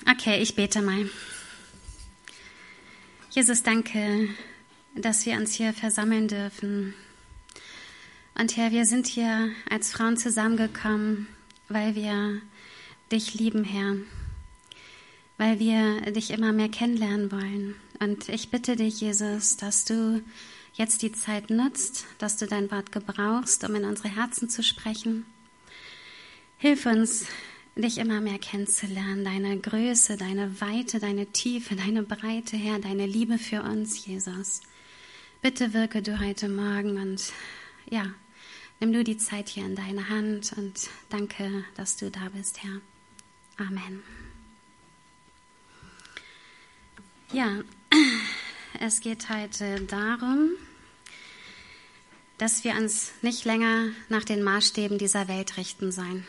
Okay, ich bete mal. Jesus, danke, dass wir uns hier versammeln dürfen. Und Herr, wir sind hier als Frauen zusammengekommen, weil wir dich lieben, Herr. Weil wir dich immer mehr kennenlernen wollen. Und ich bitte dich, Jesus, dass du jetzt die Zeit nutzt, dass du dein Wort gebrauchst, um in unsere Herzen zu sprechen. Hilf uns, dich immer mehr kennenzulernen, deine Größe, deine Weite, deine Tiefe, deine Breite, Herr, deine Liebe für uns, Jesus. Bitte wirke du heute Morgen und ja, nimm du die Zeit hier in deine Hand und danke, dass du da bist, Herr. Amen. Ja, es geht heute darum, dass wir uns nicht länger nach den Maßstäben dieser Welt richten sollen.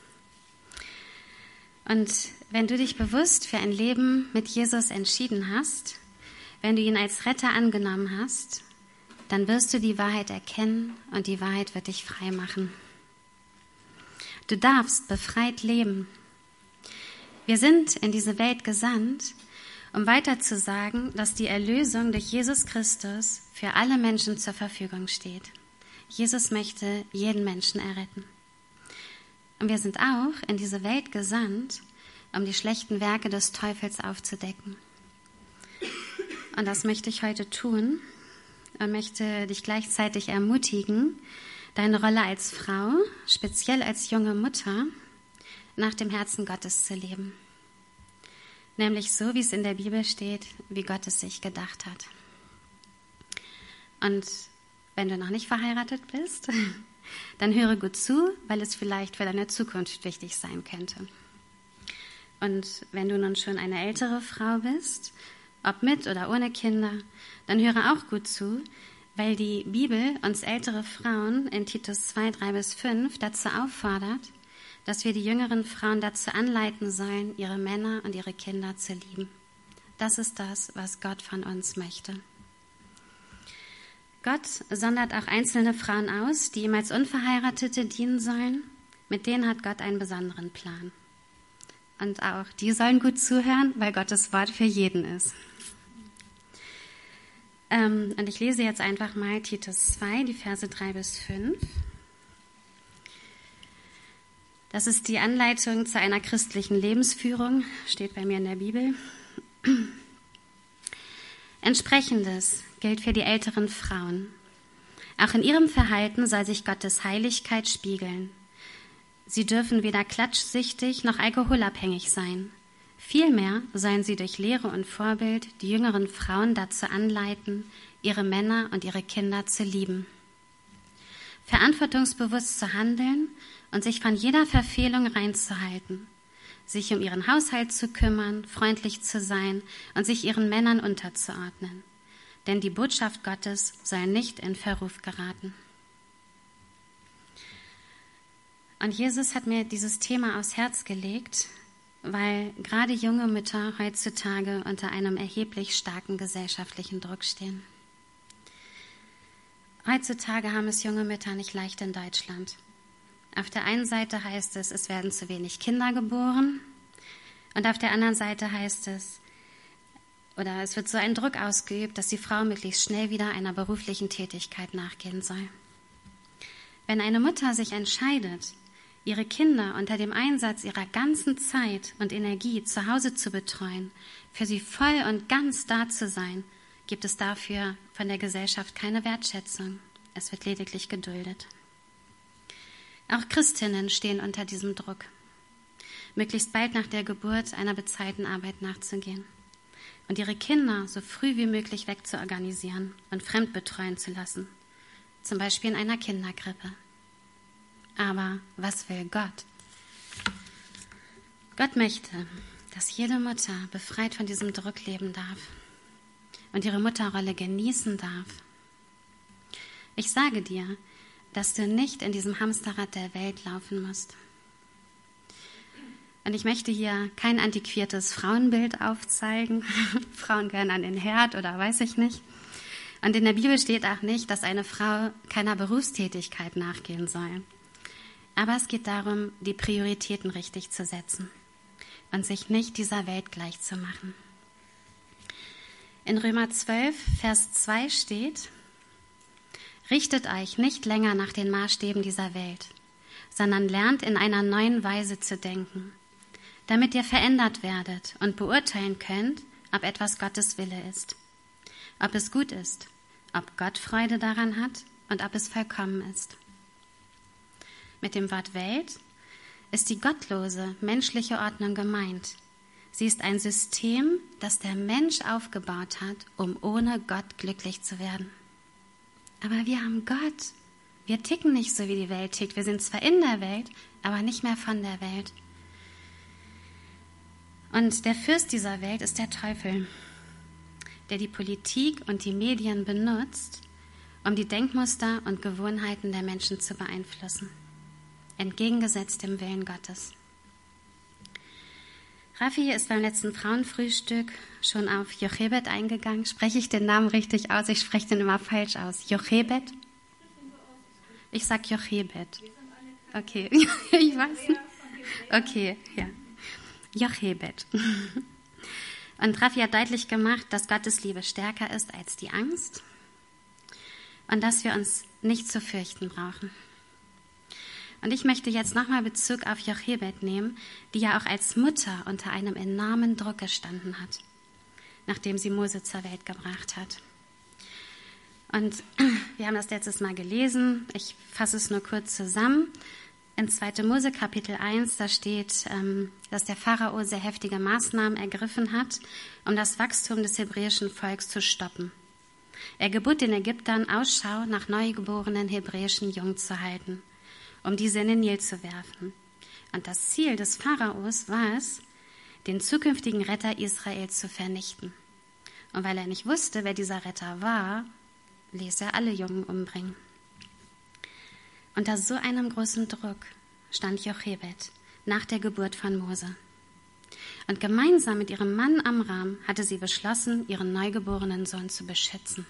Und wenn du dich bewusst für ein Leben mit Jesus entschieden hast, wenn du ihn als Retter angenommen hast, dann wirst du die Wahrheit erkennen und die Wahrheit wird dich frei machen. Du darfst befreit leben. Wir sind in diese Welt gesandt, um weiter zu sagen, dass die Erlösung durch Jesus Christus für alle Menschen zur Verfügung steht. Jesus möchte jeden Menschen erretten. Und wir sind auch in diese Welt gesandt, um die schlechten Werke des Teufels aufzudecken. Und das möchte ich heute tun und möchte dich gleichzeitig ermutigen, deine Rolle als Frau, speziell als junge Mutter, nach dem Herzen Gottes zu leben. Nämlich so, wie es in der Bibel steht, wie Gott es sich gedacht hat. Und wenn du noch nicht verheiratet bist, dann höre gut zu, weil es vielleicht für deine Zukunft wichtig sein könnte. Und wenn du nun schon eine ältere Frau bist, ob mit oder ohne Kinder, dann höre auch gut zu, weil die Bibel uns ältere Frauen in Titus 2, 3-5 dazu auffordert, dass wir die jüngeren Frauen dazu anleiten sollen, ihre Männer und ihre Kinder zu lieben. Das ist das, was Gott von uns möchte. Gott sondert auch einzelne Frauen aus, die ihm als Unverheiratete dienen sollen. Mit denen hat Gott einen besonderen Plan. Und auch die sollen gut zuhören, weil Gottes Wort für jeden ist. Und ich lese jetzt einfach mal Titus 2, die Verse 3-5. Das ist die Anleitung zu einer christlichen Lebensführung, steht bei mir in der Bibel. Entsprechendes gilt für die älteren Frauen. Auch in ihrem Verhalten soll sich Gottes Heiligkeit spiegeln. Sie dürfen weder klatschsüchtig noch alkoholabhängig sein. Vielmehr sollen sie durch Lehre und Vorbild die jüngeren Frauen dazu anleiten, ihre Männer und ihre Kinder zu lieben. Verantwortungsbewusst zu handeln und sich von jeder Verfehlung reinzuhalten, sich um ihren Haushalt zu kümmern, freundlich zu sein und sich ihren Männern unterzuordnen. Denn die Botschaft Gottes soll nicht in Verruf geraten. Und Jesus hat mir dieses Thema aufs Herz gelegt, weil gerade junge Mütter heutzutage unter einem erheblich starken gesellschaftlichen Druck stehen. Heutzutage haben es junge Mütter nicht leicht in Deutschland. Auf der einen Seite heißt es, es werden zu wenig Kinder geboren. Und auf der anderen Seite heißt es, oder es wird so ein Druck ausgeübt, dass die Frau möglichst schnell wieder einer beruflichen Tätigkeit nachgehen soll. Wenn eine Mutter sich entscheidet, ihre Kinder unter dem Einsatz ihrer ganzen Zeit und Energie zu Hause zu betreuen, für sie voll und ganz da zu sein, gibt es dafür von der Gesellschaft keine Wertschätzung. Es wird lediglich geduldet. Auch Christinnen stehen unter diesem Druck, möglichst bald nach der Geburt einer bezahlten Arbeit nachzugehen und ihre Kinder so früh wie möglich wegzuorganisieren und fremdbetreuen zu lassen, zum Beispiel in einer Kinderkrippe. Aber was will Gott? Gott möchte, dass jede Mutter befreit von diesem Druck leben darf und ihre Mutterrolle genießen darf. Ich sage dir, dass du nicht in diesem Hamsterrad der Welt laufen musst. Und ich möchte hier kein antiquiertes Frauenbild aufzeigen. Frauen gehören an den Herd oder weiß ich nicht. Und in der Bibel steht auch nicht, dass eine Frau keiner Berufstätigkeit nachgehen soll. Aber es geht darum, die Prioritäten richtig zu setzen. und sich nicht dieser Welt gleich zu machen. In Römer 12, Vers 2 steht: Richtet euch nicht länger nach den Maßstäben dieser Welt, sondern lernt in einer neuen Weise zu denken, damit ihr verändert werdet und beurteilen könnt, ob etwas Gottes Wille ist, ob es gut ist, ob Gott Freude daran hat und ob es vollkommen ist. Mit dem Wort Welt ist die gottlose menschliche Ordnung gemeint. Sie ist ein System, das der Mensch aufgebaut hat, um ohne Gott glücklich zu werden. Aber wir haben Gott. Wir ticken nicht so, wie die Welt tickt. Wir sind zwar in der Welt, aber nicht mehr von der Welt. Und der Fürst dieser Welt ist der Teufel, der die Politik und die Medien benutzt, um die Denkmuster und Gewohnheiten der Menschen zu beeinflussen, entgegengesetzt dem Willen Gottes. Raffi ist beim letzten Frauenfrühstück schon auf Jochebed eingegangen. Spreche ich den Namen richtig aus? Ich spreche den immer falsch aus. Jochebed? Ich sage Jochebed. Okay, ich weiß nicht. Okay, ja. Jochebed. Und Raffi hat deutlich gemacht, dass Gottes Liebe stärker ist als die Angst und dass wir uns nicht zu fürchten brauchen. Und ich möchte jetzt nochmal Bezug auf Jochebed nehmen, die ja auch als Mutter unter einem enormen Druck gestanden hat, nachdem sie Mose zur Welt gebracht hat. Und wir haben das letztes Mal gelesen, ich fasse es nur kurz zusammen. In 2. Mose Kapitel 1, da steht, dass der Pharao sehr heftige Maßnahmen ergriffen hat, um das Wachstum des hebräischen Volks zu stoppen. Er gebot den Ägyptern, Ausschau nach neugeborenen hebräischen Jungen zu halten, um diese in den Nil zu werfen. Und das Ziel des Pharaos war es, den zukünftigen Retter Israels zu vernichten. Und weil er nicht wusste, wer dieser Retter war, ließ er alle Jungen umbringen. Unter so einem großen Druck stand Jochebed nach der Geburt von Mose. Und gemeinsam mit ihrem Mann Amram hatte sie beschlossen, ihren neugeborenen Sohn zu beschützen.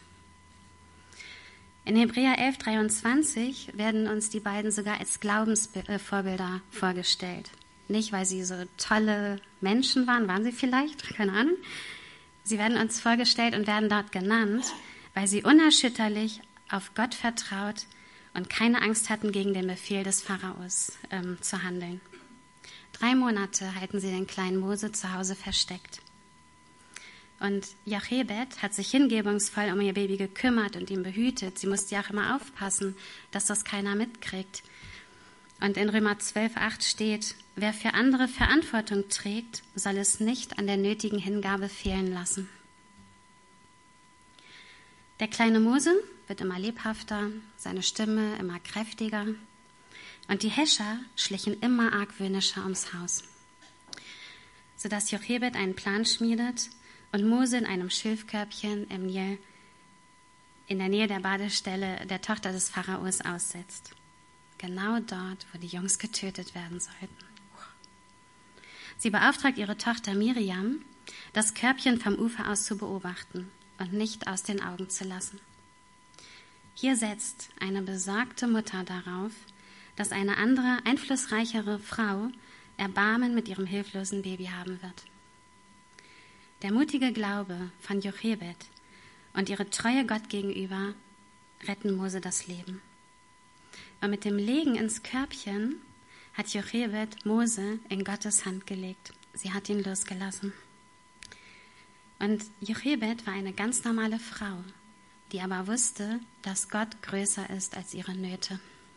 In Hebräer 11,23 werden uns die beiden sogar als Glaubensvorbilder vorgestellt. Nicht, weil sie so tolle Menschen waren sie vielleicht? Keine Ahnung. Sie werden uns vorgestellt und werden dort genannt, weil sie unerschütterlich auf Gott vertraut und keine Angst hatten, gegen den Befehl des Pharaos zu handeln. 3 Monate halten sie den kleinen Mose zu Hause versteckt. Und Jochebed hat sich hingebungsvoll um ihr Baby gekümmert und ihn behütet. Sie musste ja auch immer aufpassen, dass das keiner mitkriegt. Und in Römer 12,8 steht, wer für andere Verantwortung trägt, soll es nicht an der nötigen Hingabe fehlen lassen. Der kleine Mose wird immer lebhafter, seine Stimme immer kräftiger und die Häscher schlichen immer argwöhnischer ums Haus, sodass Jochebed einen Plan schmiedet und Mose in einem Schilfkörbchen im Nil in der Nähe der Badestelle der Tochter des Pharaos aussetzt. Genau dort, wo die Jungs getötet werden sollten. Sie beauftragt ihre Tochter Miriam, das Körbchen vom Ufer aus zu beobachten und nicht aus den Augen zu lassen. Hier setzt eine besorgte Mutter darauf, dass eine andere, einflussreichere Frau Erbarmen mit ihrem hilflosen Baby haben wird. Der mutige Glaube von Jochebed und ihre Treue Gott gegenüber retten Mose das Leben. Und mit dem Legen ins Körbchen hat Jochebed Mose in Gottes Hand gelegt. Sie hat ihn losgelassen. Und Jochebed war eine ganz normale Frau, die aber wusste, dass Gott größer ist als ihre Nöte.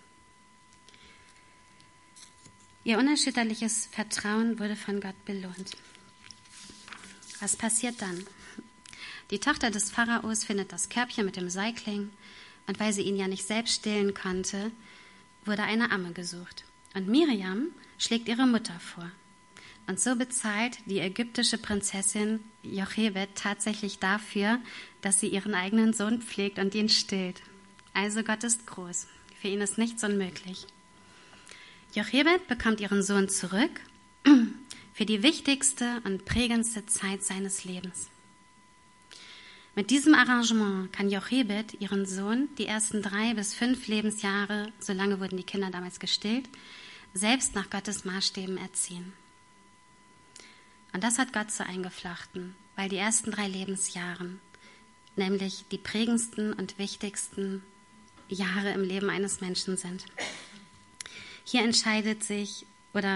Ihr unerschütterliches Vertrauen wurde von Gott belohnt. Was passiert dann? Die Tochter des Pharaos findet das Körbchen mit dem Säugling und weil sie ihn ja nicht selbst stillen konnte, wurde eine Amme gesucht. Und Miriam schlägt ihre Mutter vor. Und so bezahlt die ägyptische Prinzessin Jochebed tatsächlich dafür, dass sie ihren eigenen Sohn pflegt und ihn stillt. Also Gott ist groß. Für ihn ist nichts unmöglich. Jochebed bekommt ihren Sohn zurück für die wichtigste und prägendste Zeit seines Lebens. Mit diesem Arrangement kann Jochebed ihren Sohn die ersten 3 bis 5 Lebensjahre, so lange wurden die Kinder damals gestillt, selbst nach Gottes Maßstäben erziehen. Und das hat Gott so eingeflochten, weil die ersten 3 Lebensjahre, nämlich die prägendsten und wichtigsten Jahre im Leben eines Menschen sind. Hier entscheidet sich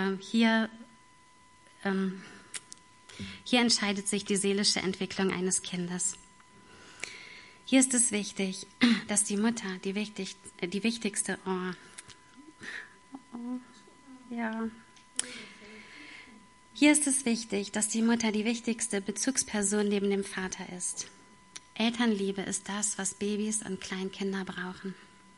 die seelische Entwicklung eines Kindes. Hier ist es wichtig, dass die Mutter die wichtigste Bezugsperson neben dem Vater ist. Elternliebe ist das, was Babys und Kleinkinder brauchen.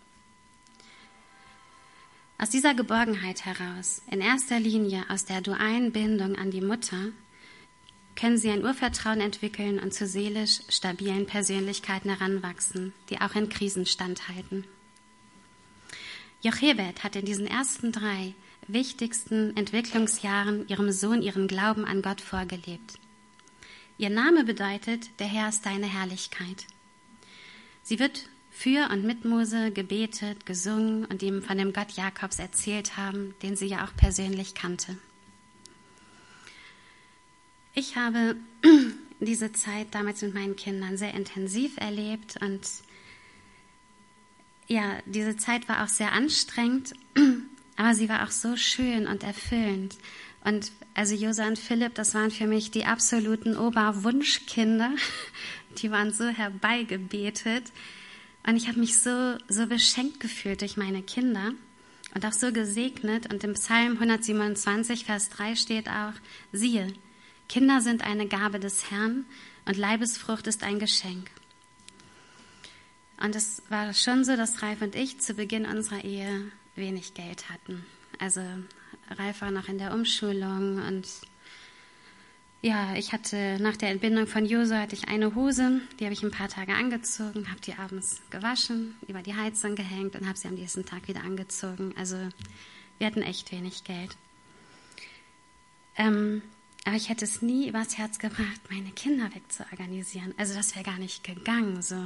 Aus dieser Geborgenheit heraus, in erster Linie aus der dualen Bindung an die Mutter, können sie ein Urvertrauen entwickeln und zu seelisch stabilen Persönlichkeiten heranwachsen, die auch in Krisen standhalten. Jochebed hat in diesen ersten 3 wichtigsten Entwicklungsjahren ihrem Sohn ihren Glauben an Gott vorgelebt. Ihr Name bedeutet, der Herr ist deine Herrlichkeit. Sie wird für und mit Mose gebetet, gesungen und ihm von dem Gott Jakobs erzählt haben, den sie ja auch persönlich kannte. Ich habe diese Zeit damals mit meinen Kindern sehr intensiv erlebt und ja, diese Zeit war auch sehr anstrengend, aber sie war auch so schön und erfüllend. Und also Josa und Philipp, das waren für mich die absoluten Oberwunschkinder. Die waren so herbeigebetet. Und ich habe mich so beschenkt gefühlt durch meine Kinder und auch so gesegnet. Und im Psalm 127, Vers 3 steht auch, siehe, Kinder sind eine Gabe des Herrn und Leibesfrucht ist ein Geschenk. Und es war schon so, dass Ralf und ich zu Beginn unserer Ehe wenig Geld hatten. Also Ralf war noch in der Umschulung und ja, ich hatte nach der Entbindung von Josu hatte ich eine Hose, die habe ich ein paar Tage angezogen, habe die abends gewaschen, über die Heizung gehängt und habe sie am nächsten Tag wieder angezogen. Also wir hatten echt wenig Geld. Aber ich hätte es nie übers Herz gebracht, meine Kinder wegzuorganisieren. Also das wäre gar nicht gegangen. So.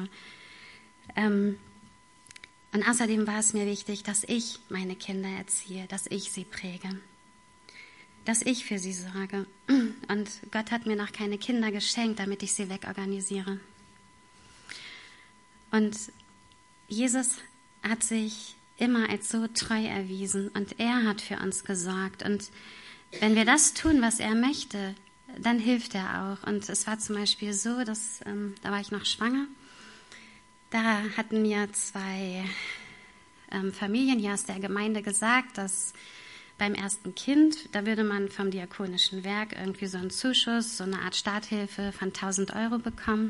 Und außerdem war es mir wichtig, dass ich meine Kinder erziehe, dass ich sie präge, dass ich für sie sorge. Und Gott hat mir noch keine Kinder geschenkt, damit ich sie wegorganisiere. Und Jesus hat sich immer als so treu erwiesen und er hat für uns gesorgt. Und wenn wir das tun, was er möchte, dann hilft er auch. Und es war zum Beispiel so, dass da war ich noch schwanger. Da hatten mir 2 Familien hier aus der Gemeinde gesagt, dass beim ersten Kind, da würde man vom Diakonischen Werk irgendwie so einen Zuschuss, so eine Art Starthilfe von 1.000 € bekommen,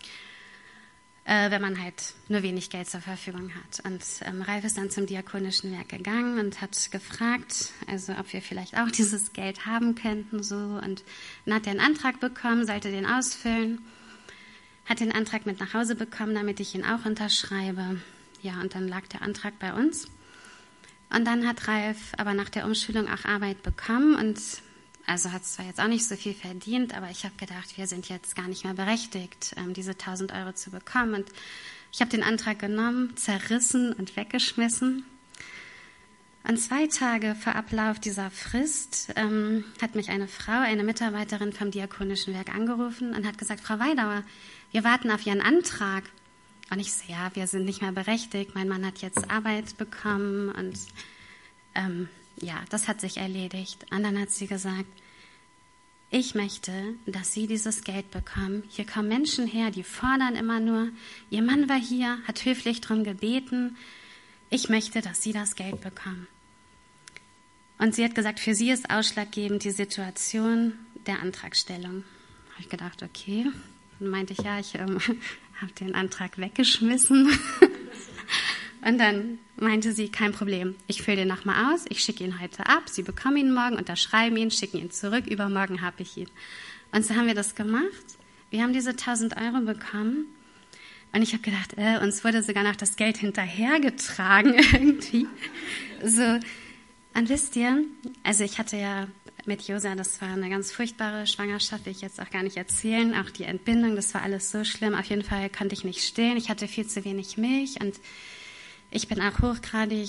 wenn man halt nur wenig Geld zur Verfügung hat. Und Ralf ist dann zum Diakonischen Werk gegangen und hat gefragt, also ob wir vielleicht auch dieses Geld haben könnten. So. Und dann hat er einen Antrag bekommen, sollte den ausfüllen, hat den Antrag mit nach Hause bekommen, damit ich ihn auch unterschreibe. Ja, und dann lag der Antrag bei uns. Und dann hat Ralf aber nach der Umschulung auch Arbeit bekommen und also hat es zwar jetzt auch nicht so viel verdient, aber ich habe gedacht, wir sind jetzt gar nicht mehr berechtigt, diese 1.000 € zu bekommen. Und ich habe den Antrag genommen, zerrissen und weggeschmissen. Und 2 Tage vor Ablauf dieser Frist hat mich eine Frau, eine Mitarbeiterin vom Diakonischen Werk angerufen und hat gesagt, Frau Weidauer, wir warten auf Ihren Antrag. Und ich so, ja, wir sind nicht mehr berechtigt. Mein Mann hat jetzt Arbeit bekommen und ja, das hat sich erledigt. Und dann hat sie gesagt, ich möchte, dass Sie dieses Geld bekommen. Hier kommen Menschen her, die fordern immer nur. Ihr Mann war hier, hat höflich darum gebeten. Ich möchte, dass Sie das Geld bekommen. Und sie hat gesagt, für sie ist ausschlaggebend die Situation der Antragstellung. Da habe ich gedacht, okay. Dann meinte ich, ja, ich habe den Antrag weggeschmissen. Und dann meinte sie, kein Problem, ich fülle den nochmal aus, ich schicke ihn heute ab, Sie bekommen ihn morgen, unterschreiben ihn, schicken ihn zurück, übermorgen habe ich ihn. Und so haben wir das gemacht. Wir haben diese 1.000 € bekommen. Und ich habe gedacht, uns wurde sogar noch das Geld hinterhergetragen irgendwie. So. Und wisst ihr, also ich hatte ja mit Josa, das war eine ganz furchtbare Schwangerschaft, will ich jetzt auch gar nicht erzählen. Auch die Entbindung, das war alles so schlimm. Auf jeden Fall konnte ich nicht stillen. Ich hatte viel zu wenig Milch und ich bin auch hochgradig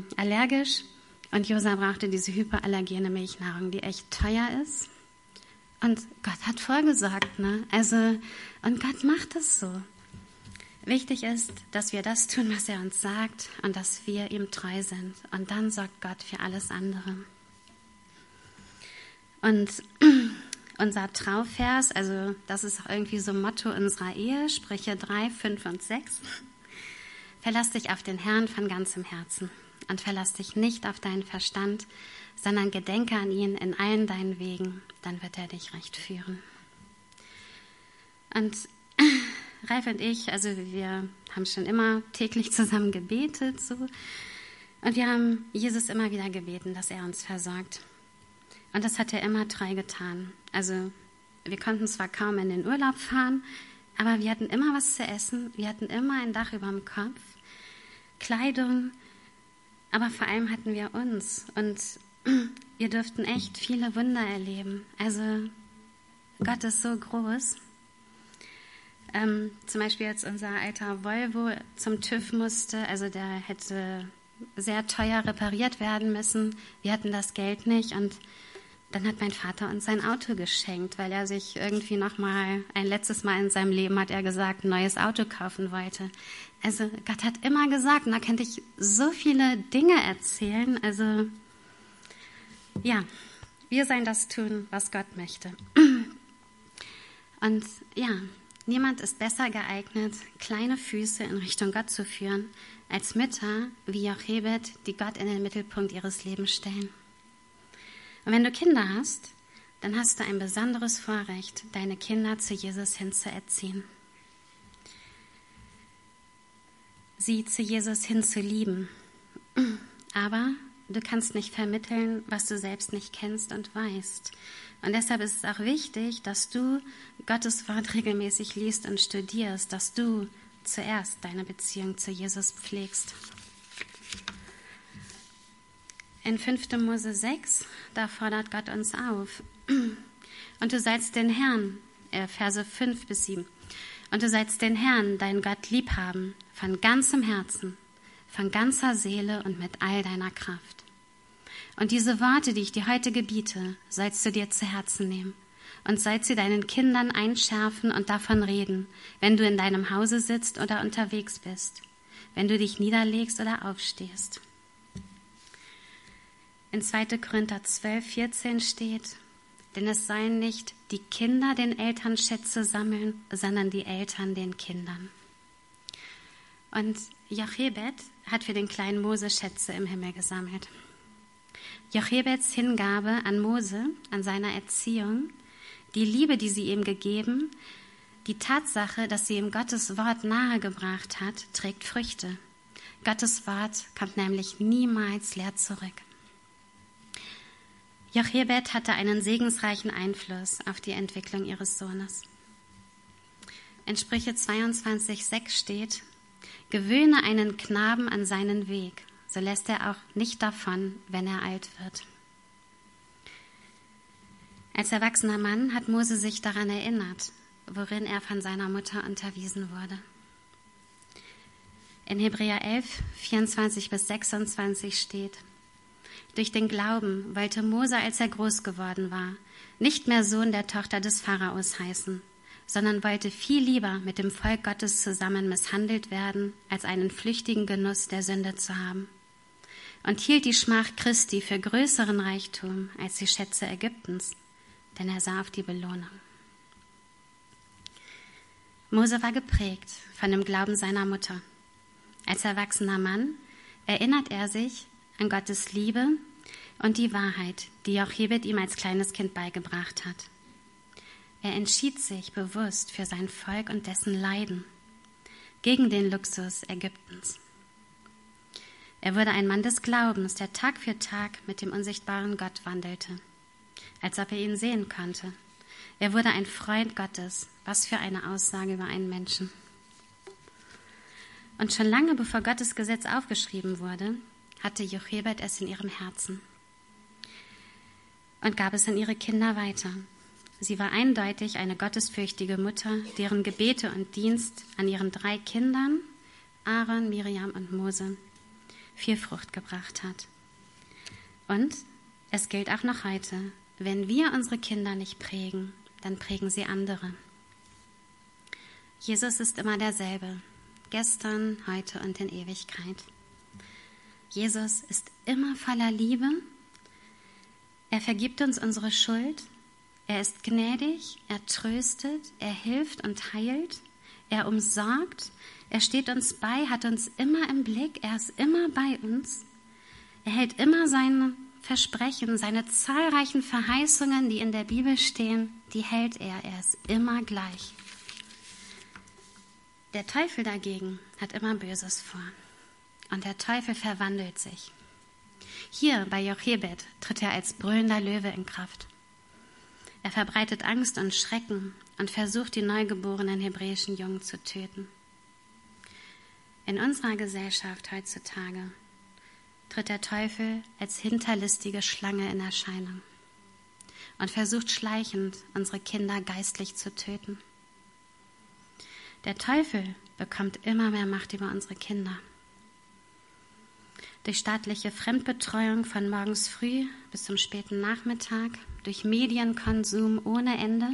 allergisch. Und Josa brauchte diese hyperallergene Milchnahrung, die echt teuer ist. Und Gott hat vorgesorgt, ne? Also, und Gott macht es so. Wichtig ist, dass wir das tun, was er uns sagt und dass wir ihm treu sind. Und dann sorgt Gott für alles andere. Und unser Trauvers, also das ist auch irgendwie so ein Motto unserer Ehe, Sprüche 3, 5 und 6. Verlass dich auf den Herrn von ganzem Herzen und verlass dich nicht auf deinen Verstand, sondern gedenke an ihn in allen deinen Wegen, dann wird er dich recht führen. Und Ralf und ich, also wir haben schon immer täglich zusammen gebetet, so. Und wir haben Jesus immer wieder gebeten, dass er uns versorgt. Und das hat er immer treu getan. Also wir konnten zwar kaum in den Urlaub fahren, aber wir hatten immer was zu essen, wir hatten immer ein Dach über dem Kopf, Kleidung, aber vor allem hatten wir uns. Und wir durften echt viele Wunder erleben. Also Gott ist so groß. Zum Beispiel als unser alter Volvo zum TÜV musste, also der hätte sehr teuer repariert werden müssen. Wir hatten das Geld nicht und dann hat mein Vater uns sein Auto geschenkt, weil er sich irgendwie nochmal, ein letztes Mal in seinem Leben hat er gesagt, ein neues Auto kaufen wollte. Also Gott hat immer gesagt, und da könnte ich so viele Dinge erzählen. Also ja, wir sollen das tun, was Gott möchte. Und ja, niemand ist besser geeignet, kleine Füße in Richtung Gott zu führen, als Mütter wie Jochebed, die Gott in den Mittelpunkt ihres Lebens stellen. Und wenn du Kinder hast, dann hast du ein besonderes Vorrecht, deine Kinder zu Jesus hinzuerziehen. Sie zu Jesus hinzulieben. Aber du kannst nicht vermitteln, was du selbst nicht kennst und weißt. Und deshalb ist es auch wichtig, dass du Gottes Wort regelmäßig liest und studierst, dass du zuerst deine Beziehung zu Jesus pflegst. In 5. Mose 6, da fordert Gott uns auf. Und du sollst den Herrn, Verse 5 bis 7, und du sollst den Herrn, deinen Gott, liebhaben, von ganzem Herzen, von ganzer Seele und mit all deiner Kraft. Und diese Worte, die ich dir heute gebiete, sollst du dir zu Herzen nehmen und sollst sie deinen Kindern einschärfen und davon reden, wenn du in deinem Hause sitzt oder unterwegs bist, wenn du dich niederlegst oder aufstehst. In 2. Korinther 12, 14 steht, denn es sollen nicht die Kinder den Eltern Schätze sammeln, sondern die Eltern den Kindern. Und Jochebed hat für den kleinen Mose Schätze im Himmel gesammelt. Jochebeds Hingabe an Mose, an seiner Erziehung, die Liebe, die sie ihm gegeben, die Tatsache, dass sie ihm Gottes Wort nahegebracht hat, trägt Früchte. Gottes Wort kommt nämlich niemals leer zurück. Jochebed hatte einen segensreichen Einfluss auf die Entwicklung ihres Sohnes. In Sprüche 22,6 steht, gewöhne einen Knaben an seinen Weg, so lässt er auch nicht davon, wenn er alt wird. Als erwachsener Mann hat Mose sich daran erinnert, worin er von seiner Mutter unterwiesen wurde. In Hebräer 11, 24 bis 26 steht, durch den Glauben wollte Mose, als er groß geworden war, nicht mehr Sohn der Tochter des Pharaos heißen, sondern wollte viel lieber mit dem Volk Gottes zusammen misshandelt werden, als einen flüchtigen Genuss der Sünde zu haben. Und hielt die Schmach Christi für größeren Reichtum als die Schätze Ägyptens, denn er sah auf die Belohnung. Mose war geprägt von dem Glauben seiner Mutter. Als erwachsener Mann erinnert er sich an Gottes Liebe und die Wahrheit, die Jochebed ihm als kleines Kind beigebracht hat. Er entschied sich bewusst für sein Volk und dessen Leiden, gegen den Luxus Ägyptens. Er wurde ein Mann des Glaubens, der Tag für Tag mit dem unsichtbaren Gott wandelte, als ob er ihn sehen konnte. Er wurde ein Freund Gottes. Was für eine Aussage über einen Menschen. Und schon lange bevor Gottes Gesetz aufgeschrieben wurde, hatte Jochebed es in ihrem Herzen und gab es an ihre Kinder weiter. Sie war eindeutig eine gottesfürchtige Mutter, deren Gebete und Dienst an ihren 3 Kindern, Aaron, Miriam und Mose, viel Frucht gebracht hat. Und es gilt auch noch heute, wenn wir unsere Kinder nicht prägen, dann prägen sie andere. Jesus ist immer derselbe, gestern, heute und in Ewigkeit. Jesus ist immer voller Liebe. Er vergibt uns unsere Schuld. Er ist gnädig, er tröstet, er hilft und heilt. Er umsorgt, er steht uns bei, hat uns immer im Blick, er ist immer bei uns. Er hält immer seine Versprechen, seine zahlreichen Verheißungen, die in der Bibel stehen, die hält er. Er ist immer gleich. Der Teufel dagegen hat immer Böses vor. Und der Teufel verwandelt sich. Hier bei Jochebed tritt er als brüllender Löwe in Kraft. Er verbreitet Angst und Schrecken und versucht, die neugeborenen hebräischen Jungen zu töten. In unserer Gesellschaft heutzutage tritt der Teufel als hinterlistige Schlange in Erscheinung und versucht schleichend, unsere Kinder geistlich zu töten. Der Teufel bekommt immer mehr Macht über unsere Kinder. Durch staatliche Fremdbetreuung von morgens früh bis zum späten Nachmittag, durch Medienkonsum ohne Ende.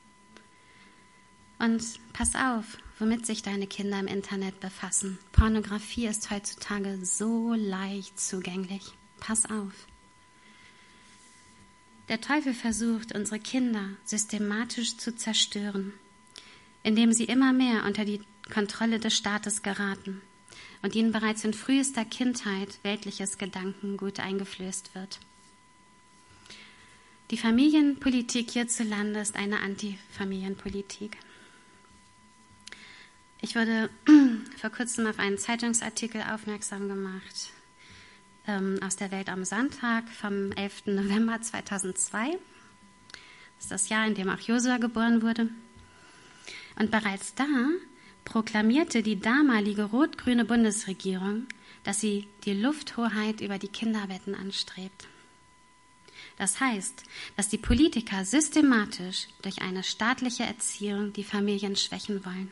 Und pass auf, womit sich deine Kinder im Internet befassen. Pornografie ist heutzutage so leicht zugänglich. Pass auf. Der Teufel versucht, unsere Kinder systematisch zu zerstören, indem sie immer mehr unter die Kontrolle des Staates geraten und ihnen bereits in frühester Kindheit weltliches Gedankengut eingeflößt wird. Die Familienpolitik hierzulande ist eine Antifamilienpolitik. Ich wurde vor kurzem auf einen Zeitungsartikel aufmerksam gemacht aus der Welt am Sonntag vom 11. November 2002. Das ist das Jahr, in dem auch Josua geboren wurde. Und bereits da proklamierte die damalige rot-grüne Bundesregierung, dass sie die Lufthoheit über die Kinderbetten anstrebt. Das heißt, dass die Politiker systematisch durch eine staatliche Erziehung die Familien schwächen wollen.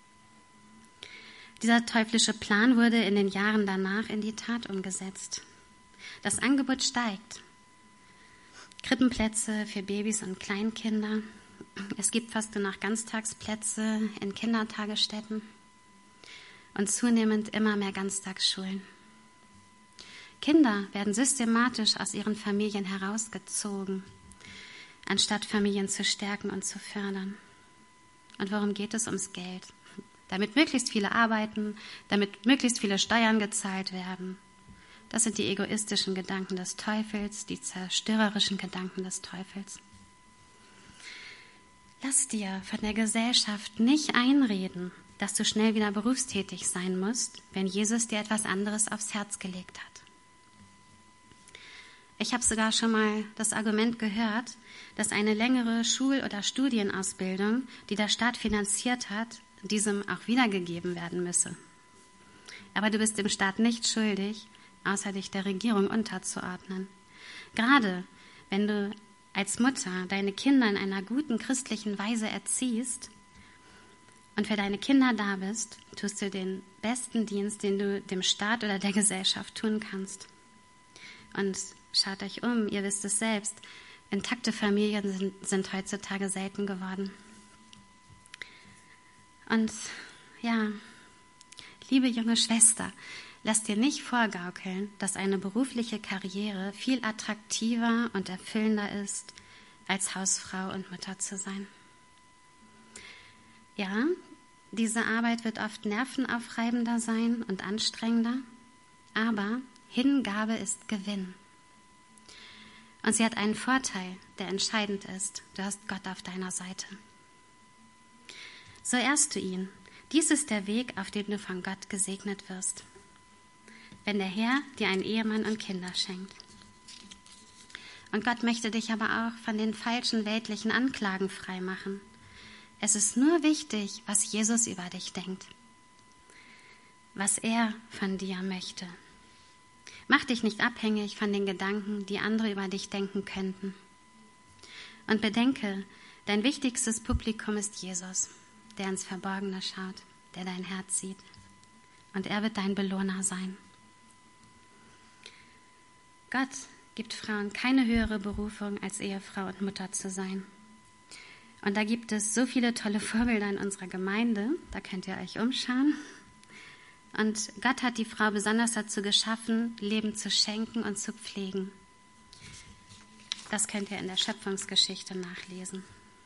Dieser teuflische Plan wurde in den Jahren danach in die Tat umgesetzt. Das Angebot steigt. Krippenplätze für Babys und Kleinkinder. Es gibt fast nur noch Ganztagsplätze in Kindertagesstätten und zunehmend immer mehr Ganztagsschulen. Kinder werden systematisch aus ihren Familien herausgezogen, anstatt Familien zu stärken und zu fördern. Und worum geht es? Ums Geld. Damit möglichst viele arbeiten, damit möglichst viele Steuern gezahlt werden. Das sind die egoistischen Gedanken des Teufels, die zerstörerischen Gedanken des Teufels. Lass dir von der Gesellschaft nicht einreden, dass du schnell wieder berufstätig sein musst, wenn Jesus dir etwas anderes aufs Herz gelegt hat. Ich habe sogar schon mal das Argument gehört, dass eine längere Schul- oder Studienausbildung, die der Staat finanziert hat, diesem auch wiedergegeben werden müsse. Aber du bist dem Staat nicht schuldig, außer dich der Regierung unterzuordnen. Gerade wenn du als Mutter deine Kinder in einer guten christlichen Weise erziehst und für deine Kinder da bist, tust du den besten Dienst, den du dem Staat oder der Gesellschaft tun kannst. Und schaut euch um, ihr wisst es selbst, intakte Familien sind heutzutage selten geworden. Und ja, liebe junge Schwester, lass dir nicht vorgaukeln, dass eine berufliche Karriere viel attraktiver und erfüllender ist, als Hausfrau und Mutter zu sein. Ja, diese Arbeit wird oft nervenaufreibender sein und anstrengender, aber Hingabe ist Gewinn. Und sie hat einen Vorteil, der entscheidend ist. Du hast Gott auf deiner Seite. So ehrst du ihn. Dies ist der Weg, auf dem du von Gott gesegnet wirst, wenn der Herr dir einen Ehemann und Kinder schenkt. Und Gott möchte dich aber auch von den falschen weltlichen Anklagen freimachen. Es ist nur wichtig, was Jesus über dich denkt, was er von dir möchte. Mach dich nicht abhängig von den Gedanken, die andere über dich denken könnten. Und bedenke, dein wichtigstes Publikum ist Jesus, der ins Verborgene schaut, der dein Herz sieht. Und er wird dein Belohner sein. Gott gibt Frauen keine höhere Berufung, als Ehefrau und Mutter zu sein. Und da gibt es so viele tolle Vorbilder in unserer Gemeinde, da könnt ihr euch umschauen. Und Gott hat die Frau besonders dazu geschaffen, Leben zu schenken und zu pflegen. Das könnt ihr in der Schöpfungsgeschichte nachlesen.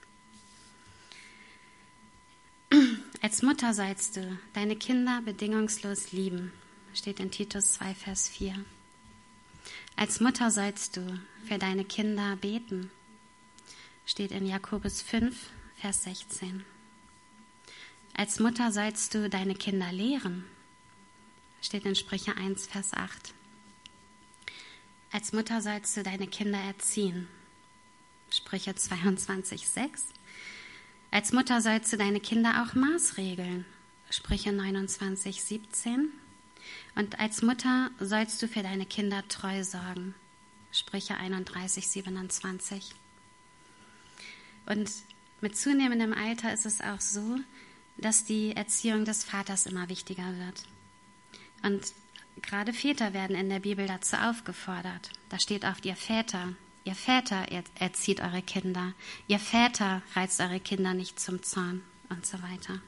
Als Mutter sollst du deine Kinder bedingungslos lieben, steht in Titus 2, Vers 4. Als Mutter sollst du für deine Kinder beten, steht in Jakobus 5, Vers 16. Als Mutter sollst du deine Kinder lehren, steht in Sprüche 1, Vers 8. Als Mutter sollst du deine Kinder erziehen, Sprüche 22, 6. Als Mutter sollst du deine Kinder auch maßregeln, Sprüche 29, 17. Und als Mutter sollst du für deine Kinder treu sorgen, Sprüche 31, 27. Und mit zunehmendem Alter ist es auch so, dass die Erziehung des Vaters immer wichtiger wird. Und gerade Väter werden in der Bibel dazu aufgefordert. Da steht oft, ihr Väter erzieht eure Kinder, ihr Väter reizt eure Kinder nicht zum Zorn und so weiter.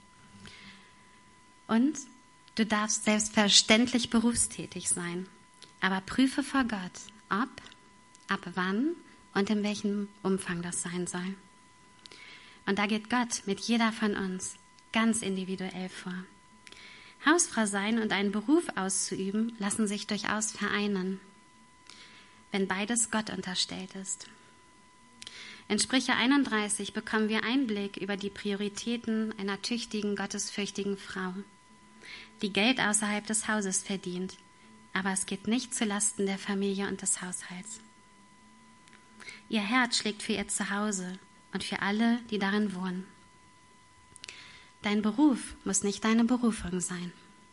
Und du darfst selbstverständlich berufstätig sein, aber prüfe vor Gott, ob, ab wann und in welchem Umfang das sein soll. Und da geht Gott mit jeder von uns ganz individuell vor. Hausfrau sein und einen Beruf auszuüben, lassen sich durchaus vereinen, wenn beides Gott unterstellt ist. In Sprüche 31 bekommen wir Einblick über die Prioritäten einer tüchtigen, gottesfürchtigen Frau, die Geld außerhalb des Hauses verdient, aber es geht nicht zu Lasten der Familie und des Haushalts. Ihr Herz schlägt für ihr Zuhause und für alle, die darin wohnen. Dein Beruf muss nicht deine Berufung sein.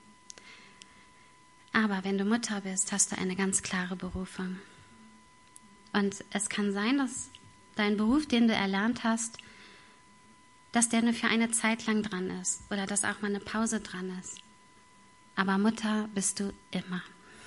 Aber wenn du Mutter bist, hast du eine ganz klare Berufung. Und es kann sein, dass dein Beruf, den du erlernt hast, dass der nur für eine Zeit lang dran ist oder dass auch mal eine Pause dran ist. Aber Mutter bist du immer.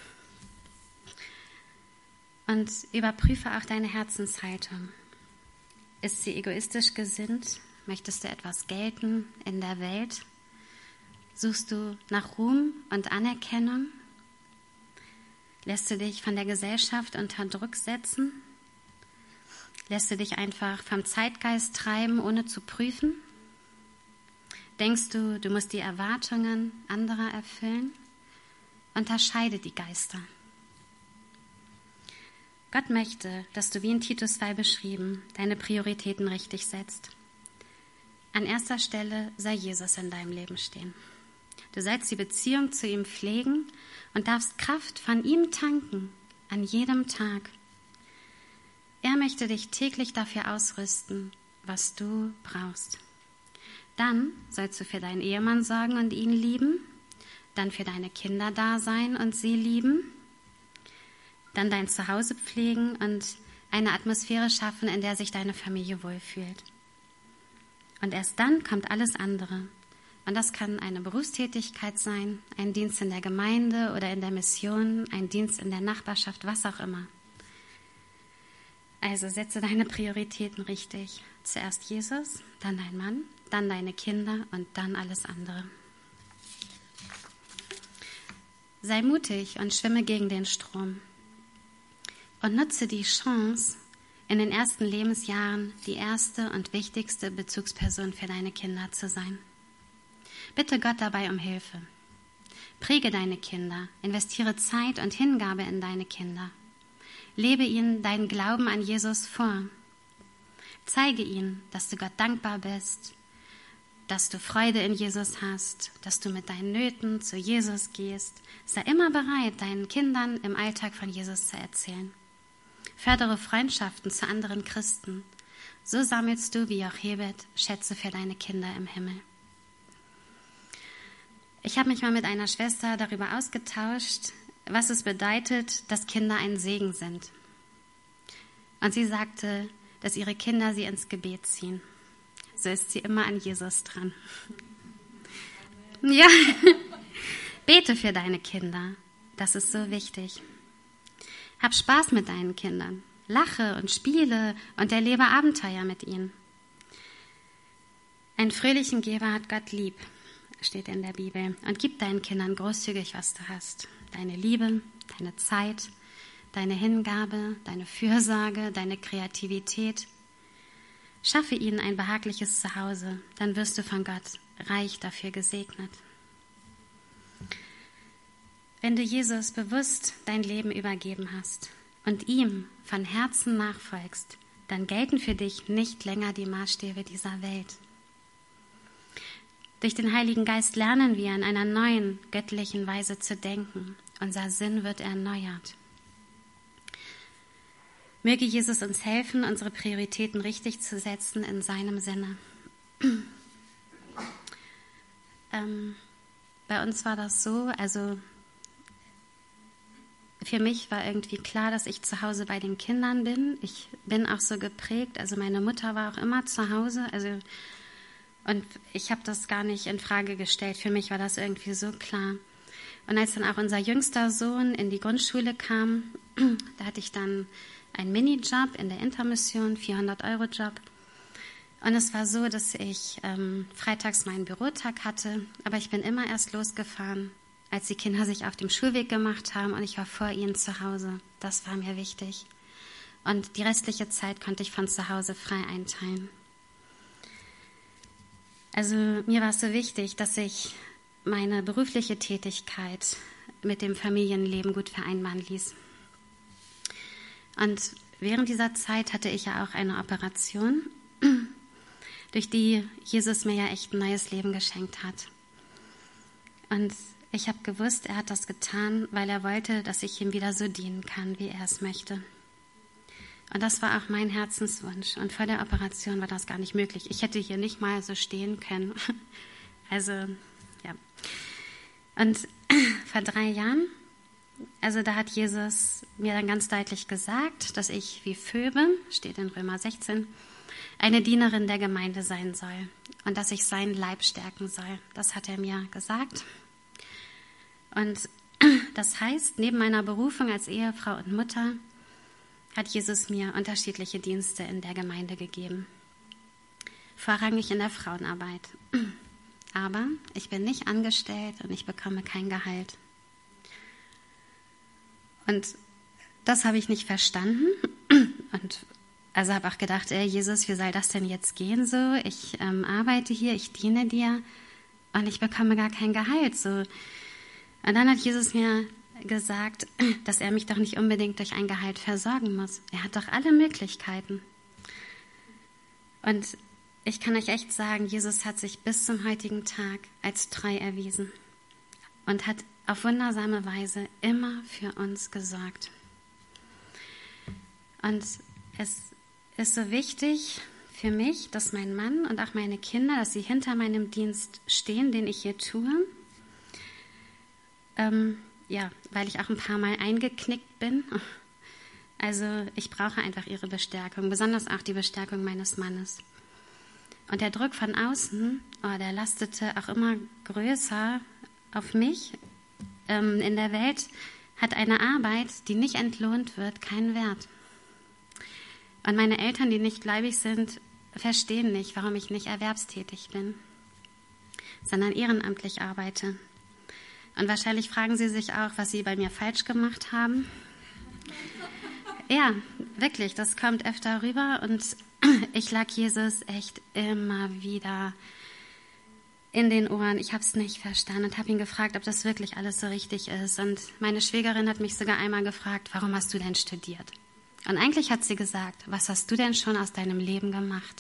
Und überprüfe auch deine Herzenshaltung. Ist sie egoistisch gesinnt? Möchtest du etwas gelten in der Welt? Suchst du nach Ruhm und Anerkennung? Lässt du dich von der Gesellschaft unter Druck setzen? Lässt du dich einfach vom Zeitgeist treiben, ohne zu prüfen? Denkst du, du musst die Erwartungen anderer erfüllen? Unterscheide die Geister. Gott möchte, dass du, wie in Titus 2 beschrieben, deine Prioritäten richtig setzt. An erster Stelle soll Jesus in deinem Leben stehen. Du sollst die Beziehung zu ihm pflegen und darfst Kraft von ihm tanken, an jedem Tag. Er möchte dich täglich dafür ausrüsten, was du brauchst. Dann sollst du für deinen Ehemann sorgen und ihn lieben, dann für deine Kinder da sein und sie lieben, dann dein Zuhause pflegen und eine Atmosphäre schaffen, in der sich deine Familie wohlfühlt. Und erst dann kommt alles andere. Und das kann eine Berufstätigkeit sein, ein Dienst in der Gemeinde oder in der Mission, ein Dienst in der Nachbarschaft, was auch immer. Also setze deine Prioritäten richtig. Zuerst Jesus, dann dein Mann, dann deine Kinder und dann alles andere. Sei mutig und schwimme gegen den Strom. Und nutze die Chance, in den ersten Lebensjahren die erste und wichtigste Bezugsperson für deine Kinder zu sein. Bitte Gott dabei um Hilfe. Präge deine Kinder, investiere Zeit und Hingabe in deine Kinder. Lebe ihnen deinen Glauben an Jesus vor. Zeige ihnen, dass du Gott dankbar bist, dass du Freude in Jesus hast, dass du mit deinen Nöten zu Jesus gehst. Sei immer bereit, deinen Kindern im Alltag von Jesus zu erzählen. Fördere Freundschaften zu anderen Christen. So sammelst du, wie Jochebed, Schätze für deine Kinder im Himmel. Ich habe mich mal mit einer Schwester darüber ausgetauscht, was es bedeutet, dass Kinder ein Segen sind. Und sie sagte, dass ihre Kinder sie ins Gebet ziehen. So ist sie immer an Jesus dran. Ja, bete für deine Kinder. Das ist so wichtig. Hab Spaß mit deinen Kindern, lache und spiele und erlebe Abenteuer mit ihnen. Einen fröhlichen Geber hat Gott lieb, steht in der Bibel, und gib deinen Kindern großzügig, was du hast. Deine Liebe, deine Zeit, deine Hingabe, deine Fürsorge, deine Kreativität. Schaffe ihnen ein behagliches Zuhause, dann wirst du von Gott reich dafür gesegnet. Wenn du Jesus bewusst dein Leben übergeben hast und ihm von Herzen nachfolgst, dann gelten für dich nicht länger die Maßstäbe dieser Welt. Durch den Heiligen Geist lernen wir, in einer neuen, göttlichen Weise zu denken. Unser Sinn wird erneuert. Möge Jesus uns helfen, unsere Prioritäten richtig zu setzen in seinem Sinne. Bei uns war das so, also für mich war irgendwie klar, dass ich zu Hause bei den Kindern bin. Ich bin auch so geprägt, also meine Mutter war auch immer zu Hause, und ich habe das gar nicht in Frage gestellt. Für mich war das irgendwie so klar. Und als dann auch unser jüngster Sohn in die Grundschule kam, da hatte ich dann einen Minijob in der Intermission, 400-Euro-Job. Und es war so, dass ich freitags meinen Bürotag hatte, aber ich bin immer erst losgefahren, als die Kinder sich auf dem Schulweg gemacht haben und ich war vor ihnen zu Hause. Das war mir wichtig. Und die restliche Zeit konnte ich von zu Hause frei einteilen. Also mir war es so wichtig, dass ich meine berufliche Tätigkeit mit dem Familienleben gut vereinbaren ließ. Und während dieser Zeit hatte ich ja auch eine Operation, durch die Jesus mir ja echt ein neues Leben geschenkt hat. Und ich habe gewusst, er hat das getan, weil er wollte, dass ich ihm wieder so dienen kann, wie er es möchte. Und das war auch mein Herzenswunsch. Und vor der Operation war das gar nicht möglich. Ich hätte hier nicht mal so stehen können. Also, ja. Und vor 3 Jahren, also da hat Jesus mir dann ganz deutlich gesagt, dass ich wie Phoebe, steht in Römer 16, eine Dienerin der Gemeinde sein soll und dass ich seinen Leib stärken soll. Das hat er mir gesagt. Und das heißt, neben meiner Berufung als Ehefrau und Mutter hat Jesus mir unterschiedliche Dienste in der Gemeinde gegeben. Vorrangig in der Frauenarbeit. Aber ich bin nicht angestellt und ich bekomme kein Gehalt. Und das habe ich nicht verstanden. Und also habe auch gedacht, Jesus, wie soll das denn jetzt gehen so? Ich arbeite hier, ich diene dir und ich bekomme gar kein Gehalt. So. Und dann hat Jesus mir gesagt, dass er mich doch nicht unbedingt durch ein Gehalt versorgen muss. Er hat doch alle Möglichkeiten. Und ich kann euch echt sagen, Jesus hat sich bis zum heutigen Tag als treu erwiesen und hat auf wundersame Weise immer für uns gesorgt. Und es ist so wichtig für mich, dass mein Mann und auch meine Kinder, dass sie hinter meinem Dienst stehen, den ich hier tue. Weil ich auch ein paar Mal eingeknickt bin. Also ich brauche einfach ihre Bestärkung, besonders auch die Bestärkung meines Mannes. Und der Druck von außen, der lastete auch immer größer auf mich. In der Welt hat eine Arbeit, die nicht entlohnt wird, keinen Wert. Und meine Eltern, die nicht gläubig sind, verstehen nicht, warum ich nicht erwerbstätig bin, sondern ehrenamtlich arbeite. Und wahrscheinlich fragen sie sich auch, was sie bei mir falsch gemacht haben. Ja, wirklich, das kommt öfter rüber und ich lag Jesus echt immer wieder in den Ohren. Ich habe es nicht verstanden und habe ihn gefragt, ob das wirklich alles so richtig ist. Und meine Schwägerin hat mich sogar einmal gefragt, warum hast du denn studiert? Und eigentlich hat sie gesagt, was hast du denn schon aus deinem Leben gemacht?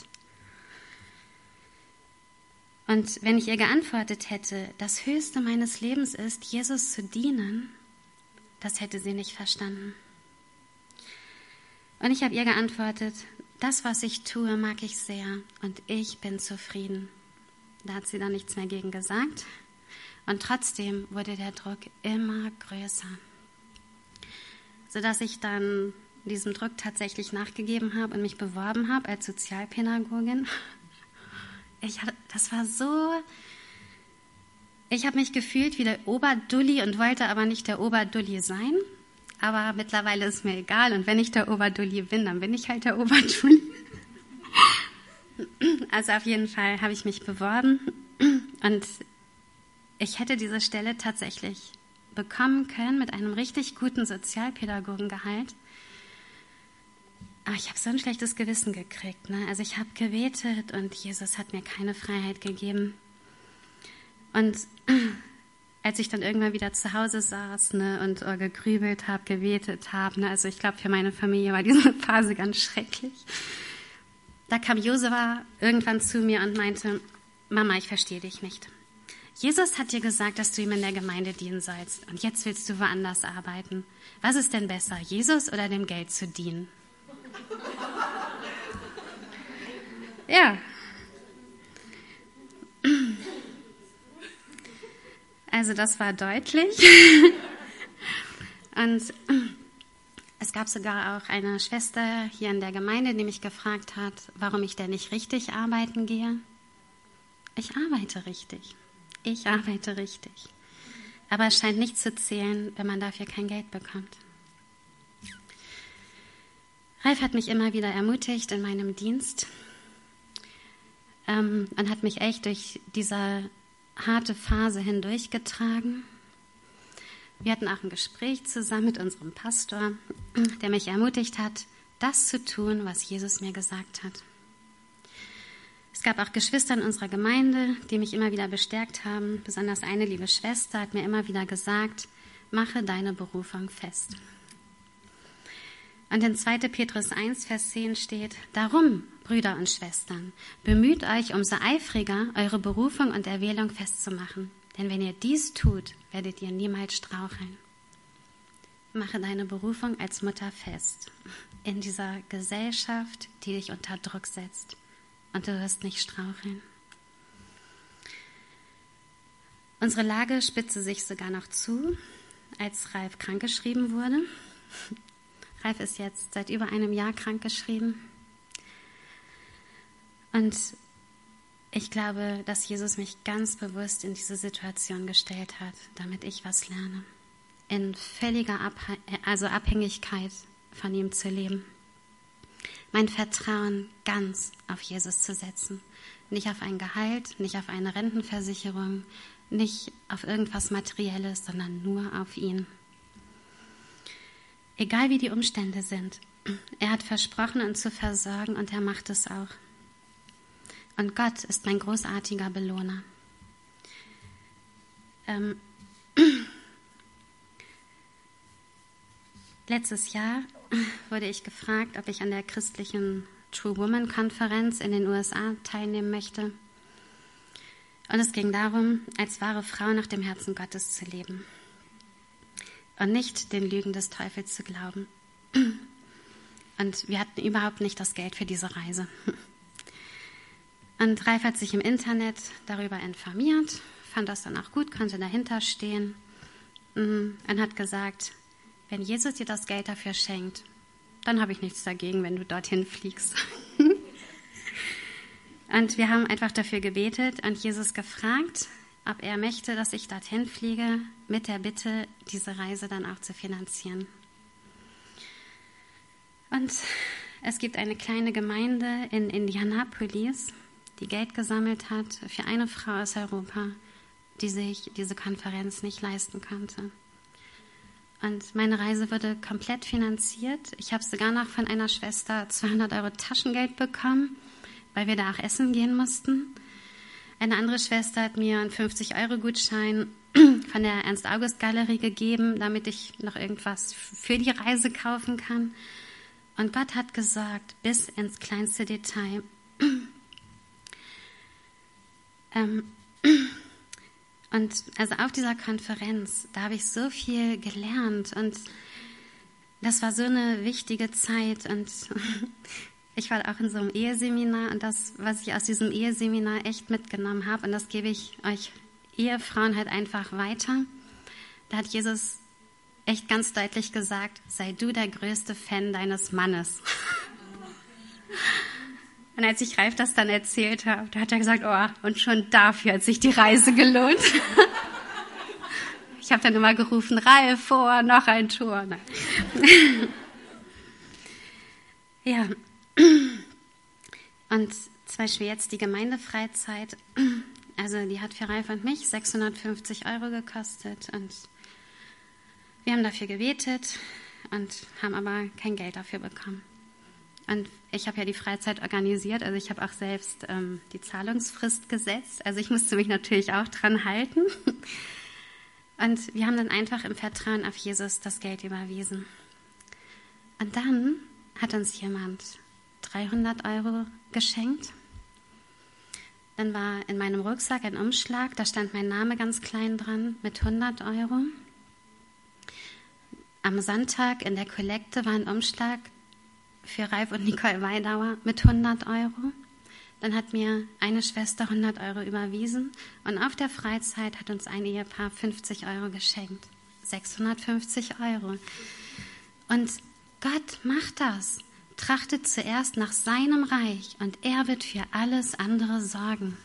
Und wenn ich ihr geantwortet hätte, das Höchste meines Lebens ist, Jesus zu dienen, das hätte sie nicht verstanden. Und ich habe ihr geantwortet, das, was ich tue, mag ich sehr und ich bin zufrieden. Da hat sie dann nichts mehr gegen gesagt. Und trotzdem wurde der Druck immer größer, sodass ich dann diesem Druck tatsächlich nachgegeben habe und mich beworben habe als Sozialpädagogin. Das war so, ich habe mich gefühlt wie der Oberdulli und wollte aber nicht der Oberdulli sein. Aber mittlerweile ist mir egal. Und wenn ich der Oberdulli bin, dann bin ich halt der Oberdulli. Also auf jeden Fall habe ich mich beworben. Und ich hätte diese Stelle tatsächlich bekommen können mit einem richtig guten Sozialpädagogengehalt. Aber ich habe so ein schlechtes Gewissen gekriegt. Ne? Also ich habe gebetet und Jesus hat mir keine Freiheit gegeben. Und als ich dann irgendwann wieder zu Hause saß, ne, und gegrübelt habe, gebetet habe, ne, also ich glaube, für meine Familie war diese Phase ganz schrecklich. Da kam Josua irgendwann zu mir und meinte, Mama, ich verstehe dich nicht. Jesus hat dir gesagt, dass du ihm in der Gemeinde dienen sollst. Und jetzt willst du woanders arbeiten. Was ist denn besser, Jesus oder dem Geld zu dienen? Ja. Also das war deutlich. Und es gab sogar auch eine Schwester hier in der Gemeinde, die mich gefragt hat, warum ich denn nicht richtig arbeiten gehe. Ich arbeite richtig. Aber es scheint nicht zu zählen, wenn man dafür kein Geld bekommt. Ralf hat mich immer wieder ermutigt in meinem Dienst und hat mich echt durch diese harte Phase hindurchgetragen. Wir hatten auch ein Gespräch zusammen mit unserem Pastor, der mich ermutigt hat, das zu tun, was Jesus mir gesagt hat. Es gab auch Geschwister in unserer Gemeinde, die mich immer wieder bestärkt haben. Besonders eine liebe Schwester hat mir immer wieder gesagt, mache deine Berufung fest. Und in 2. Petrus 1, Vers 10 steht, darum, Brüder und Schwestern, bemüht euch umso eifriger, eure Berufung und Erwählung festzumachen. Denn wenn ihr dies tut, werdet ihr niemals straucheln. Mache deine Berufung als Mutter fest, in dieser Gesellschaft, die dich unter Druck setzt. Und du wirst nicht straucheln. Unsere Lage spitzte sich sogar noch zu, als Ralf krankgeschrieben wurde. Ralf ist jetzt seit über einem Jahr krankgeschrieben. Und ich glaube, dass Jesus mich ganz bewusst in diese Situation gestellt hat, damit ich was lerne. In völliger Abhängigkeit von ihm zu leben. Mein Vertrauen ganz auf Jesus zu setzen. Nicht auf ein Gehalt, nicht auf eine Rentenversicherung, nicht auf irgendwas Materielles, sondern nur auf ihn. Egal wie die Umstände sind, er hat versprochen, uns zu versorgen und er macht es auch. Und Gott ist mein großartiger Belohner. Letztes Jahr wurde ich gefragt, ob ich an der christlichen True Woman Konferenz in den USA teilnehmen möchte. Und es ging darum, als wahre Frau nach dem Herzen Gottes zu leben und nicht den Lügen des Teufels zu glauben. Und wir hatten überhaupt nicht das Geld für diese Reise. Und Ralf hat sich im Internet darüber informiert, fand das dann auch gut, konnte dahinter stehen und hat gesagt, wenn Jesus dir das Geld dafür schenkt, dann habe ich nichts dagegen, wenn du dorthin fliegst. Und wir haben einfach dafür gebetet und Jesus gefragt, ob er möchte, dass ich dorthin fliege, mit der Bitte, diese Reise dann auch zu finanzieren. Und es gibt eine kleine Gemeinde in Indianapolis, die Geld gesammelt hat für eine Frau aus Europa, die sich diese Konferenz nicht leisten konnte. Und meine Reise wurde komplett finanziert. Ich habe sogar noch von einer Schwester 200 € Taschengeld bekommen, weil wir da auch essen gehen mussten. Eine andere Schwester hat mir einen 50-€-Gutschein von der Ernst-August-Galerie gegeben, damit ich noch irgendwas für die Reise kaufen kann. Und Gott hat gesagt, bis ins kleinste Detail. Und also auf dieser Konferenz, da habe ich so viel gelernt und das war so eine wichtige Zeit und ich war auch in so einem Eheseminar und das, was ich aus diesem Eheseminar echt mitgenommen habe und das gebe ich euch Ehefrauen halt einfach weiter. Da hat Jesus echt ganz deutlich gesagt, sei du der größte Fan deines Mannes. Und als ich Ralf das dann erzählt habe, da hat er gesagt, oh, und schon dafür hat sich die Reise gelohnt. Ich habe dann immer gerufen, Ralf, vor, noch ein Tor. Nein. Ja, und zum Beispiel jetzt die Gemeindefreizeit, also die hat für Ralf und mich 650 € gekostet und wir haben dafür gebetet und haben aber kein Geld dafür bekommen. Und ich habe ja die Freizeit organisiert, also ich habe auch selbst die Zahlungsfrist gesetzt, also ich musste mich natürlich auch dran halten. Und wir haben dann einfach im Vertrauen auf Jesus das Geld überwiesen. Und dann hat uns jemand 300 € geschenkt. Dann war in meinem Rucksack ein Umschlag, da stand mein Name ganz klein dran mit 100 €. Am Sonntag in der Kollekte war ein Umschlag für Ralf und Nicole Weidauer mit 100 €. Dann hat mir eine Schwester 100 € überwiesen und auf der Freizeit hat uns ein Ehepaar 50 € geschenkt. 650 €. Und Gott macht das. Trachtet zuerst nach seinem Reich und er wird für alles andere sorgen.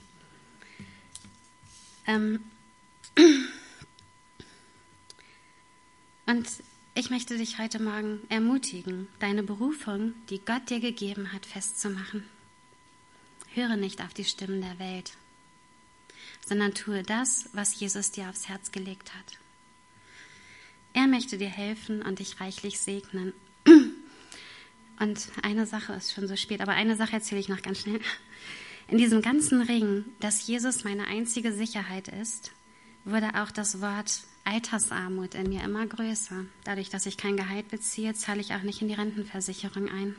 Und ich möchte dich heute Morgen ermutigen, deine Berufung, die Gott dir gegeben hat, festzumachen. Höre nicht auf die Stimmen der Welt, sondern tue das, was Jesus dir aufs Herz gelegt hat. Er möchte dir helfen und dich reichlich segnen. Und eine Sache ist schon so spät, aber eine Sache erzähle ich noch ganz schnell. In diesem ganzen Ring, dass Jesus meine einzige Sicherheit ist, wurde auch das Wort Altersarmut in mir immer größer. Dadurch, dass ich kein Gehalt beziehe, zahle ich auch nicht in die Rentenversicherung ein.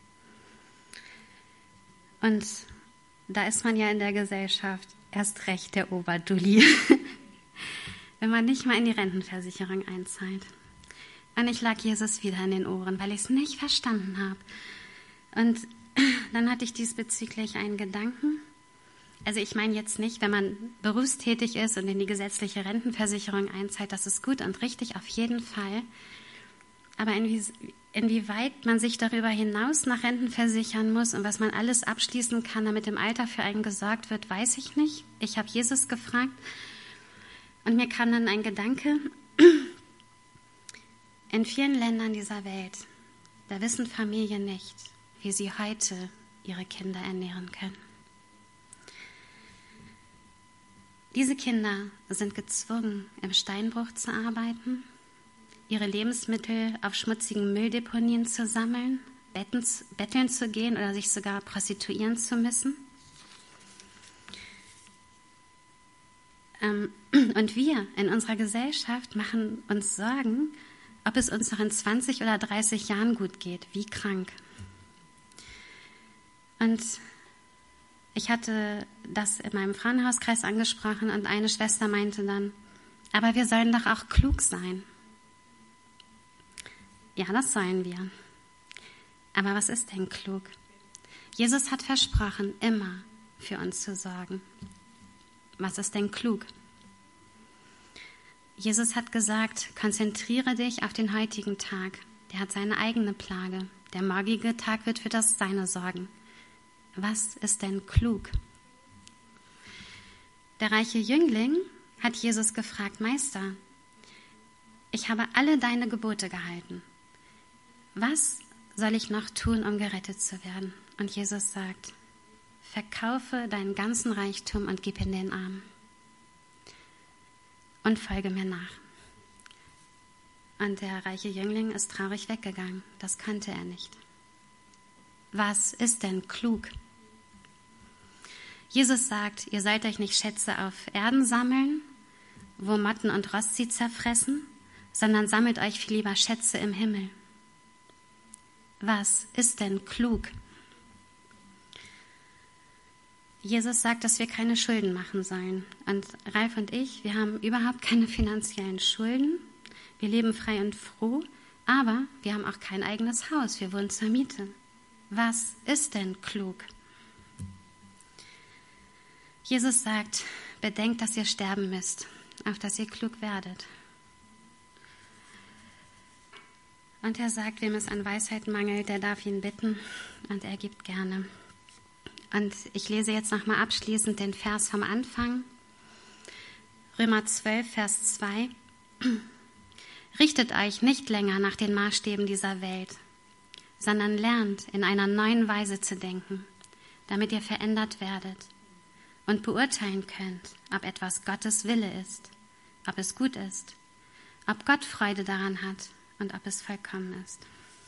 Und da ist man ja in der Gesellschaft erst recht der Oberdulli, wenn man nicht mal in die Rentenversicherung einzahlt. Und ich lag Jesus wieder in den Ohren, weil ich es nicht verstanden habe. Und dann hatte ich diesbezüglich einen Gedanken. Also ich meine jetzt nicht, wenn man berufstätig ist und in die gesetzliche Rentenversicherung einzahlt, das ist gut und richtig, auf jeden Fall. Aber inwieweit man sich darüber hinaus nach Renten versichern muss und was man alles abschließen kann, damit im Alter für einen gesorgt wird, weiß ich nicht. Ich habe Jesus gefragt und mir kam dann ein Gedanke. In vielen Ländern dieser Welt, da wissen Familien nicht, wie sie heute ihre Kinder ernähren können. Diese Kinder sind gezwungen, im Steinbruch zu arbeiten, ihre Lebensmittel auf schmutzigen Mülldeponien zu sammeln, betteln zu gehen oder sich sogar prostituieren zu müssen. Und wir in unserer Gesellschaft machen uns Sorgen, ob es uns noch in 20 oder 30 Jahren gut geht, wie krank. Und ich hatte das in meinem Frauenhauskreis angesprochen und eine Schwester meinte dann, aber wir sollen doch auch klug sein. Ja, das sollen wir. Aber was ist denn klug? Jesus hat versprochen, immer für uns zu sorgen. Was ist denn klug? Jesus hat gesagt, konzentriere dich auf den heutigen Tag. Der hat seine eigene Plage. Der morgige Tag wird für das Seine sorgen. Was ist denn klug? Der reiche Jüngling hat Jesus gefragt, Meister, ich habe alle deine Gebote gehalten. Was soll ich noch tun, um gerettet zu werden? Und Jesus sagt, verkaufe deinen ganzen Reichtum und gib ihn den Armen. Und folge mir nach. Und der reiche Jüngling ist traurig weggegangen. Das kannte er nicht. Was ist denn klug? Jesus sagt, ihr sollt euch nicht Schätze auf Erden sammeln, wo Motten und Rost sie zerfressen, sondern sammelt euch viel lieber Schätze im Himmel. Was ist denn klug? Jesus sagt, dass wir keine Schulden machen sollen. Und Ralf und ich, wir haben überhaupt keine finanziellen Schulden. Wir leben frei und froh, aber wir haben auch kein eigenes Haus. Wir wohnen zur Miete. Was ist denn klug? Jesus sagt, bedenkt, dass ihr sterben müsst, auf dass ihr klug werdet. Und er sagt, wem es an Weisheit mangelt, der darf ihn bitten und er gibt gerne. Und ich lese jetzt nochmal abschließend den Vers vom Anfang. Römer 12, Vers 2. Richtet euch nicht länger nach den Maßstäben dieser Welt, sondern lernt in einer neuen Weise zu denken, damit ihr verändert werdet und beurteilen könnt, ob etwas Gottes Wille ist, ob es gut ist, ob Gott Freude daran hat und ob es vollkommen ist.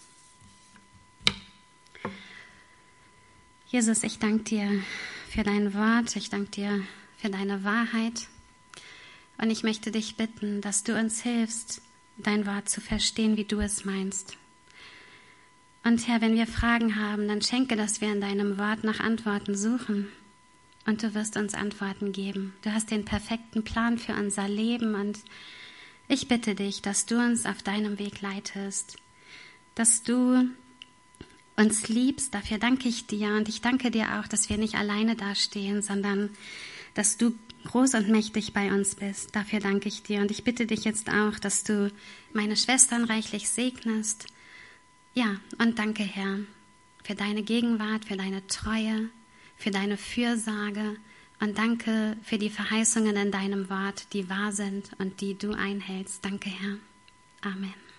Jesus, ich danke dir für dein Wort, ich danke dir für deine Wahrheit und ich möchte dich bitten, dass du uns hilfst, dein Wort zu verstehen, wie du es meinst. Und Herr, wenn wir Fragen haben, dann schenke, dass wir in deinem Wort nach Antworten suchen und du wirst uns Antworten geben. Du hast den perfekten Plan für unser Leben und ich bitte dich, dass du uns auf deinem Weg leitest, dass du uns liebst, dafür danke ich dir und ich danke dir auch, dass wir nicht alleine dastehen, sondern dass du groß und mächtig bei uns bist. Dafür danke ich dir und ich bitte dich jetzt auch, dass du meine Schwestern reichlich segnest. Ja, und danke, Herr, für deine Gegenwart, für deine Treue, für deine Fürsorge und danke für die Verheißungen in deinem Wort, die wahr sind und die du einhältst. Danke, Herr. Amen.